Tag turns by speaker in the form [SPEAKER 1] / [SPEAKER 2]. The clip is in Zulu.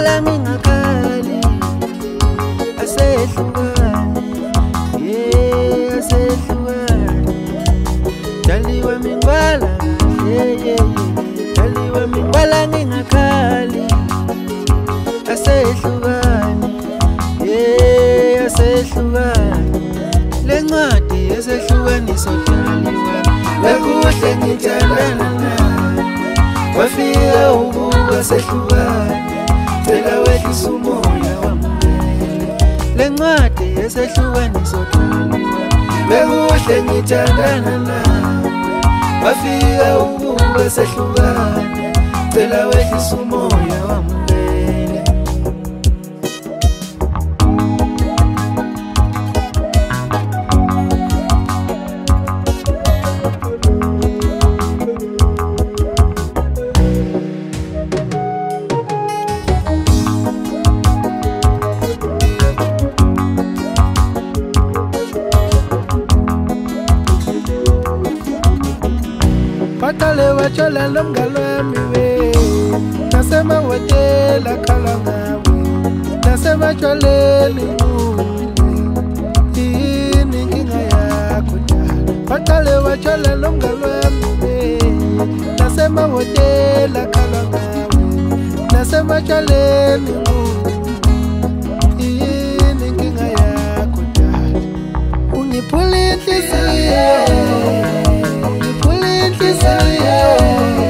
[SPEAKER 1] mingbala mingakhali asehlukane yeah asehlukane daliwa mingbala yeah daliwa mingbala mingakhali asehlukane yeah asehlukane lencwadi esehlukaniso daliwa bekuhle ngithandana nawe wafika ukuba sehlukane cela wehlisa umoya wamele lencwadi esehlukaniso daliwa bekuhle ngithandana nawe wafika ukuba sehlukane cela wehlisa umoya wamele Patale wachola lomgalwami we nasema wetela kalanga we nasema choleni ini nginga yako jana patale wachola lomgalwami we nasema wetela kalanga we nasema choleni ini nginga yako jana unipulitisi yeah.